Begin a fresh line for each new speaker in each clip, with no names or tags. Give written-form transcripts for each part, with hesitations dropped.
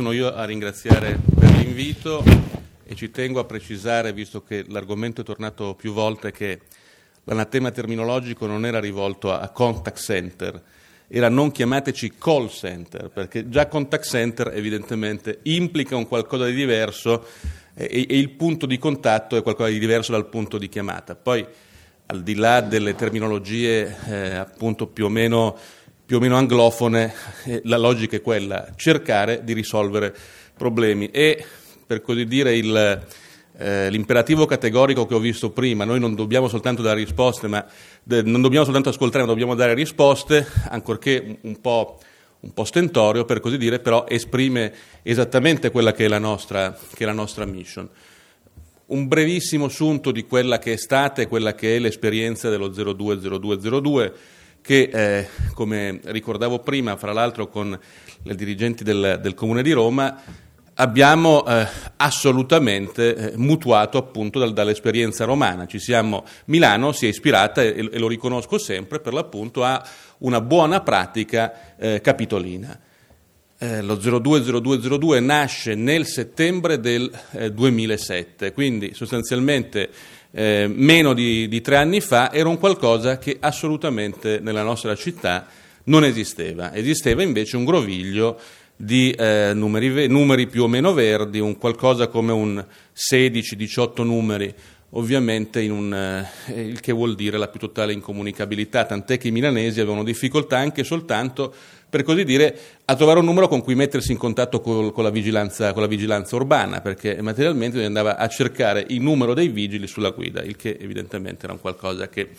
sono io a ringraziare per l'invito e ci tengo a precisare, visto che l'argomento è tornato più volte, che l'anatema terminologico non era rivolto a contact center, era non chiamateci call center, perché già contact center evidentemente implica un qualcosa di diverso e il punto di contatto è qualcosa di diverso dal punto di chiamata. Poi, al di là delle terminologie appunto più o meno anglofone, la logica è quella, cercare di risolvere problemi. E, per così dire, l'imperativo categorico che ho visto prima, noi non dobbiamo soltanto dare risposte, non dobbiamo soltanto ascoltare, ma dobbiamo dare risposte, ancorché un po' stentorio, per così dire, però esprime esattamente quella che è la nostra mission. Un brevissimo sunto di quella che è stata e quella che è l'esperienza dello 020202, che, come ricordavo prima, fra l'altro con i dirigenti del Comune di Roma, abbiamo assolutamente mutuato appunto dall'esperienza romana. Milano si è ispirata, e lo riconosco sempre, per l'appunto a una buona pratica capitolina. Lo 020202 nasce nel settembre del 2007, quindi sostanzialmente meno di 3 anni fa era un qualcosa che assolutamente nella nostra città non esisteva. Esisteva invece un groviglio di numeri più o meno verdi, un qualcosa come un 16-18 numeri, ovviamente il che vuol dire la più totale incomunicabilità, tant'è che i milanesi avevano difficoltà anche soltanto, per così dire, a trovare un numero con cui mettersi in contatto con la vigilanza urbana, perché materialmente andava a cercare il numero dei vigili sulla guida, il che evidentemente era un qualcosa che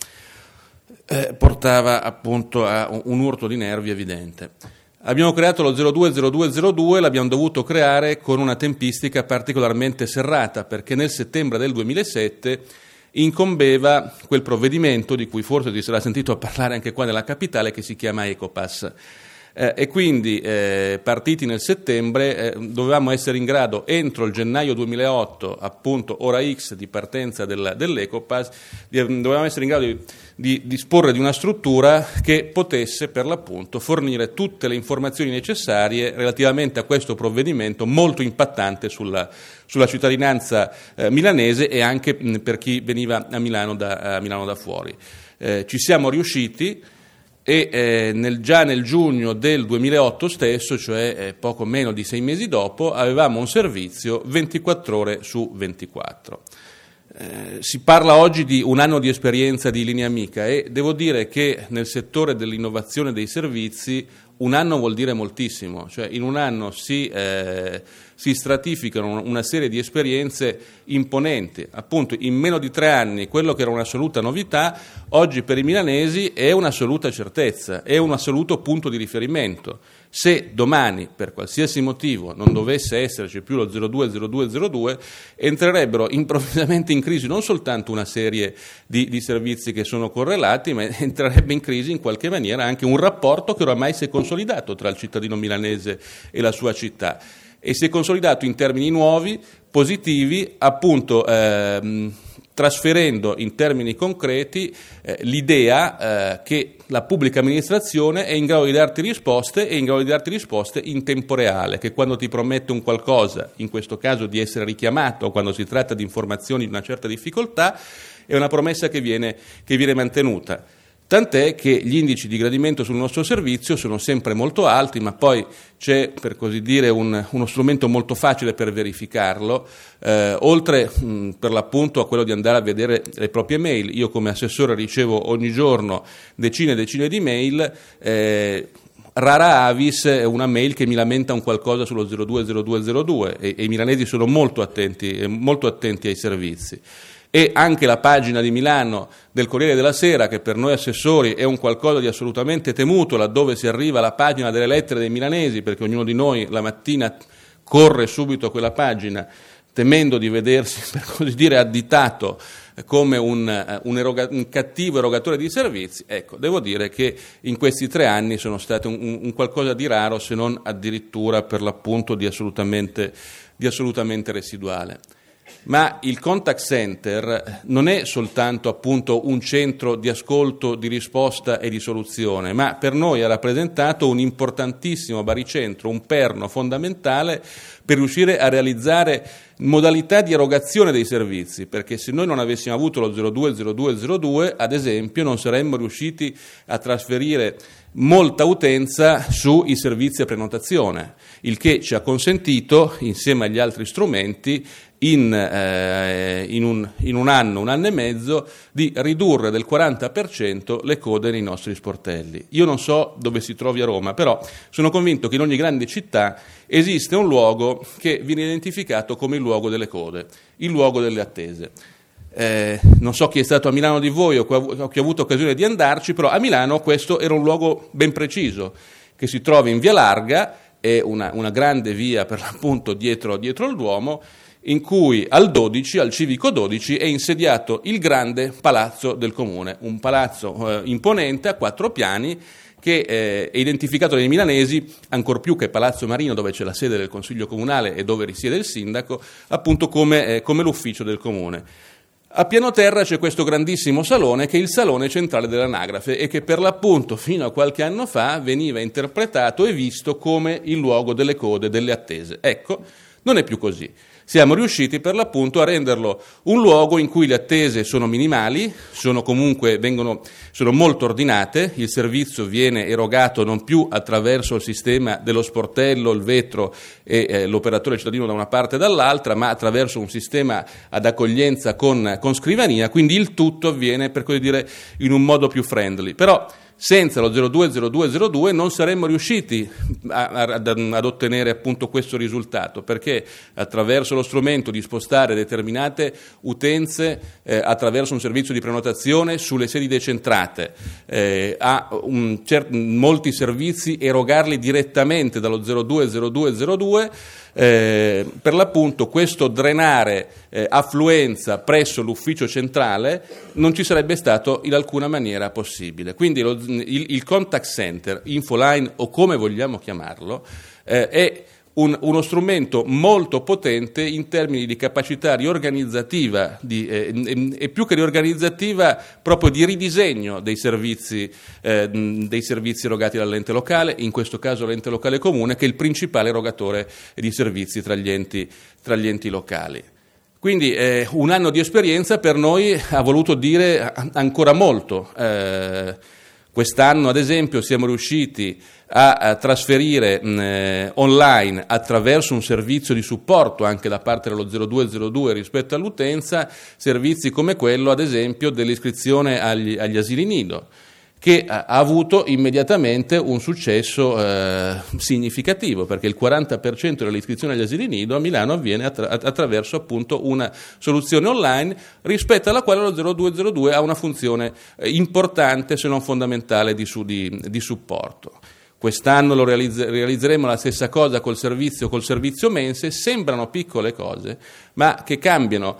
portava appunto a un urto di nervi evidente. Abbiamo creato lo 020202, l'abbiamo dovuto creare con una tempistica particolarmente serrata, perché nel settembre del 2007 incombeva quel provvedimento di cui forse ti sarà sentito parlare anche qua nella capitale, che si chiama Ecopass. E quindi partiti nel settembre dovevamo essere in grado entro il gennaio 2008, appunto ora X di partenza dell'Ecopass, dovevamo essere in grado di disporre di una struttura che potesse per l'appunto fornire tutte le informazioni necessarie relativamente a questo provvedimento molto impattante sulla cittadinanza milanese e anche per chi veniva a Milano da fuori. Ci siamo riusciti. E già nel giugno del 2008 stesso, cioè poco meno di 6 mesi dopo, avevamo un servizio 24 ore su 24. Si parla oggi di un anno di esperienza di Linea Amica e devo dire che nel settore dell'innovazione dei servizi un anno vuol dire moltissimo, cioè in un anno si stratificano una serie di esperienze imponenti. Appunto, in meno di 3 anni quello che era un'assoluta novità oggi per i milanesi è un'assoluta certezza, è un assoluto punto di riferimento. Se domani per qualsiasi motivo non dovesse esserci più lo 020202, entrerebbero improvvisamente in crisi non soltanto una serie di servizi che sono correlati, ma entrerebbe in crisi in qualche maniera anche un rapporto che oramai si è consolidato tra il cittadino milanese e la sua città. E si è consolidato in termini nuovi, positivi, appunto trasferendo in termini concreti l'idea che la pubblica amministrazione è in grado di darti risposte e in grado di darti risposte in tempo reale, che quando ti promette un qualcosa, in questo caso di essere richiamato o quando si tratta di informazioni di una certa difficoltà, è una promessa che viene mantenuta. Tant'è che gli indici di gradimento sul nostro servizio sono sempre molto alti, ma poi c'è, per così dire, uno strumento molto facile per verificarlo, oltre per l'appunto a quello di andare a vedere le proprie mail. Io come assessore ricevo ogni giorno decine e decine di mail, rara avis è una mail che mi lamenta un qualcosa sullo 020202 e i milanesi sono molto attenti ai servizi. E anche la pagina di Milano del Corriere della Sera, che per noi assessori è un qualcosa di assolutamente temuto, laddove si arriva alla pagina delle lettere dei milanesi, perché ognuno di noi la mattina corre subito a quella pagina temendo di vedersi, per così dire, additato come un cattivo erogatore di servizi. Ecco, devo dire che in questi 3 anni sono state un qualcosa di raro, se non addirittura per l'appunto di assolutamente residuale. ma il contact center non è soltanto appunto un centro di ascolto, di risposta e di soluzione, ma per noi ha rappresentato un importantissimo baricentro, un perno fondamentale per riuscire a realizzare modalità di erogazione dei servizi, perché se noi non avessimo avuto lo 020202, ad esempio, non saremmo riusciti a trasferire molta utenza sui servizi a prenotazione, il che ci ha consentito, insieme agli altri strumenti, in un anno e mezzo, di ridurre del 40% le code nei nostri sportelli. Io non so dove si trovi a Roma, però sono convinto che in ogni grande città esiste un luogo che viene identificato come il luogo delle code, il luogo delle attese. Non so chi è stato a Milano di voi o chi ha avuto occasione di andarci, però a Milano questo era un luogo ben preciso, che si trova in Via Larga, è una grande via per l'appunto dietro il Duomo, in cui al civico 12 è insediato il grande palazzo del comune, un palazzo imponente a 4 piani che è identificato dai milanesi, ancor più che Palazzo Marino, dove c'è la sede del Consiglio Comunale e dove risiede il sindaco, appunto come l'ufficio del comune. A piano terra c'è questo grandissimo salone che è il salone centrale dell'anagrafe e che per l'appunto fino a qualche anno fa veniva interpretato e visto come il luogo delle code, delle attese. Ecco, non è più così. Siamo riusciti per l'appunto a renderlo un luogo in cui le attese sono minimali, sono molto ordinate, il servizio viene erogato non più attraverso il sistema dello sportello, il vetro e l'operatore cittadino da una parte e dall'altra, ma attraverso un sistema ad accoglienza con scrivania, quindi il tutto avviene, per così dire, in un modo più friendly. Però senza lo 020202 non saremmo riusciti ad ottenere appunto questo risultato, perché attraverso lo strumento di spostare determinate utenze attraverso un servizio di prenotazione sulle sedi decentrate, molti servizi erogarli direttamente dallo 020202, per l'appunto questo drenare affluenza presso l'ufficio centrale non ci sarebbe stato in alcuna maniera possibile. Quindi il contact center, Infoline o come vogliamo chiamarlo, è uno strumento molto potente in termini di capacità riorganizzativa e più che riorganizzativa proprio di ridisegno dei servizi erogati dall'ente locale, in questo caso l'ente locale comune, che è il principale erogatore di servizi tra gli enti locali. Quindi un anno di esperienza per noi ha voluto dire ancora molto. Quest'anno, ad esempio, siamo riusciti a trasferire online, attraverso un servizio di supporto anche da parte dello 0202 rispetto all'utenza, servizi come quello, ad esempio, dell'iscrizione agli asili nido, che ha avuto immediatamente un successo significativo, perché il 40% delle iscrizioni agli asili nido a Milano avviene attraverso appunto una soluzione online, rispetto alla quale lo 0202 ha una funzione importante, se non fondamentale, di supporto. Quest'anno realizzeremo la stessa cosa col servizio mense. Sembrano piccole cose, ma che cambiano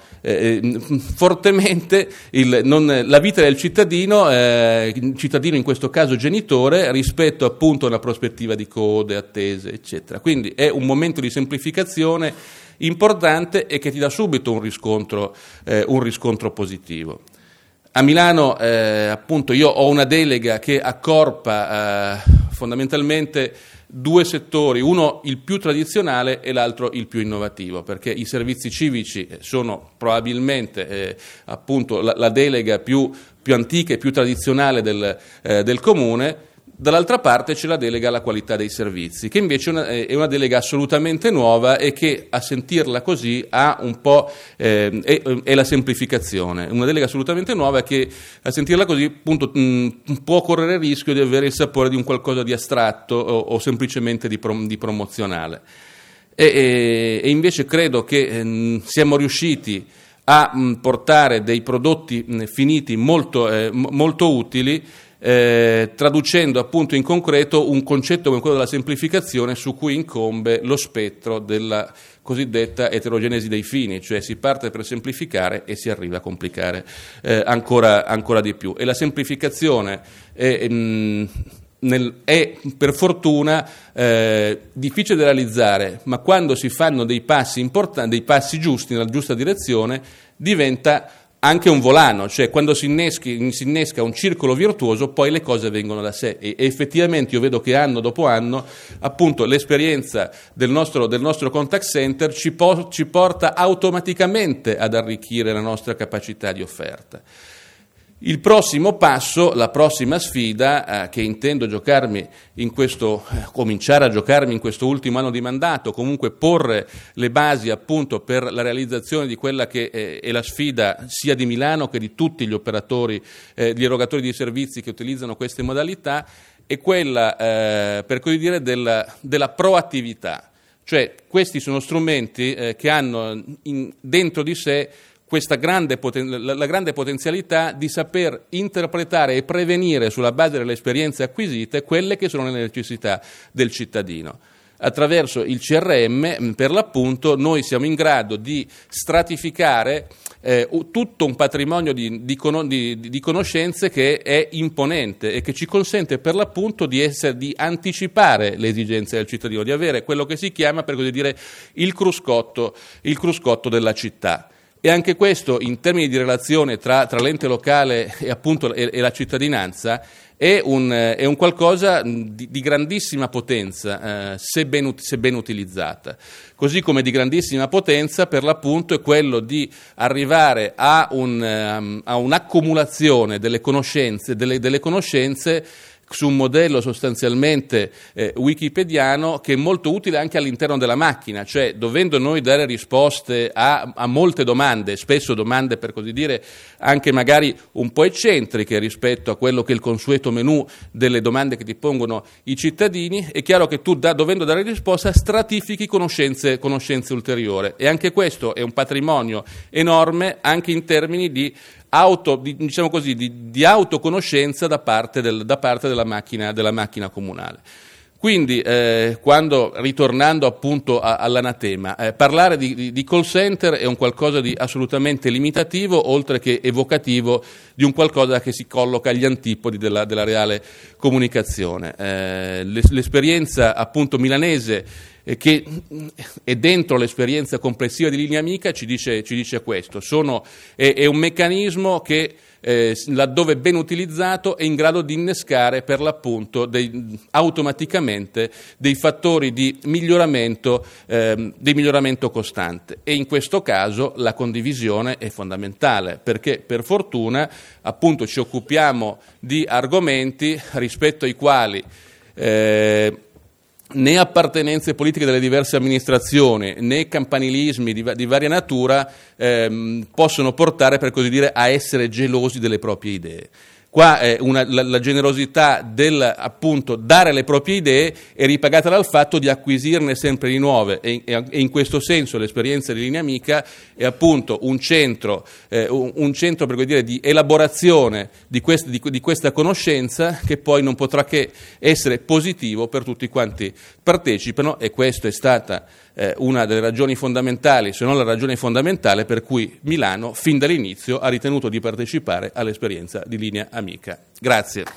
fortemente la vita del cittadino in questo caso genitore, rispetto appunto a una prospettiva di code, attese, eccetera. Quindi è un momento di semplificazione importante e che ti dà subito un riscontro positivo. A Milano appunto io ho una delega che accorpa fondamentalmente 2 settori, uno il più tradizionale e l'altro il più innovativo, perché i servizi civici sono probabilmente appunto la delega più antica e più tradizionale del comune. Dall'altra parte c'è la delega alla qualità dei servizi, che invece è una delega assolutamente nuova e che, a sentirla così, ha un po' è la semplificazione. Una delega assolutamente nuova che, a sentirla così, appunto, può correre il rischio di avere il sapore di un qualcosa di astratto o semplicemente di promozionale. E invece credo che siamo riusciti a portare dei prodotti finiti molto utili, traducendo appunto in concreto un concetto come quello della semplificazione, su cui incombe lo spettro della cosiddetta eterogenesi dei fini, cioè si parte per semplificare e si arriva a complicare ancora di più. E la semplificazione è per fortuna difficile da realizzare, ma quando si fanno dei passi importanti, dei passi giusti nella giusta direzione, diventa anche un volano, cioè quando si innesca un circolo virtuoso poi le cose vengono da sé e effettivamente io vedo che anno dopo anno appunto l'esperienza del nostro contact center ci porta automaticamente ad arricchire la nostra capacità di offerta. Il prossimo passo, la prossima sfida che intendo cominciare a giocarmi in questo ultimo anno di mandato, comunque porre le basi appunto per la realizzazione di quella che è la sfida sia di Milano che di tutti gli operatori, gli erogatori di servizi che utilizzano queste modalità, è quella per così dire della proattività. Cioè questi sono strumenti che hanno dentro di sé la grande potenzialità di saper interpretare e prevenire sulla base delle esperienze acquisite quelle che sono le necessità del cittadino. Attraverso il CRM, per l'appunto, noi siamo in grado di stratificare tutto un patrimonio di conoscenze che è imponente e che ci consente per l'appunto di anticipare le esigenze del cittadino, di avere quello che si chiama, per così dire, il cruscotto della città. E anche questo, in termini di relazione tra l'ente locale e la cittadinanza, è un qualcosa di grandissima potenza, se ben utilizzata. Così come di grandissima potenza, per l'appunto, è quello di arrivare a un'accumulazione delle conoscenze su un modello sostanzialmente wikipediano che è molto utile anche all'interno della macchina, cioè dovendo noi dare risposte a molte domande, spesso domande per così dire anche magari un po' eccentriche rispetto a quello che è il consueto menù delle domande che ti pongono i cittadini, è chiaro che tu dovendo dare risposta stratifichi conoscenze ulteriori e anche questo è un patrimonio enorme anche in termini di autoconoscenza da parte della macchina comunale. Quindi, ritornando appunto all'anatema, parlare di call center è un qualcosa di assolutamente limitativo, oltre che evocativo di un qualcosa che si colloca agli antipodi della reale comunicazione. L'esperienza appunto milanese che è dentro l'esperienza complessiva di Linea Amica ci dice questo. È un meccanismo che laddove ben utilizzato è in grado di innescare per l'appunto automaticamente dei fattori di miglioramento costante e in questo caso la condivisione è fondamentale perché per fortuna appunto ci occupiamo di argomenti rispetto ai quali né appartenenze politiche delle diverse amministrazioni né campanilismi di varia natura possono portare, per così dire, a essere gelosi delle proprie idee. Qua la generosità del appunto dare le proprie idee è ripagata dal fatto di acquisirne sempre di nuove e in questo senso l'esperienza di Linea Amica è appunto un centro per così dire di elaborazione di questa conoscenza che poi non potrà che essere positivo per tutti quanti partecipano e questa è stata una delle ragioni fondamentali, se non la ragione fondamentale per cui Milano fin dall'inizio ha ritenuto di partecipare all'esperienza di Linea Amica. Grazie.